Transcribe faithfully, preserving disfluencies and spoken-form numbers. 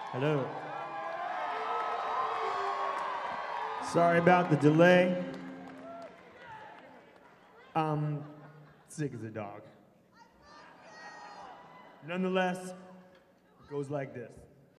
Hello. Sorry about the delay. I'm sick as a dog. Nonetheless, it goes like this.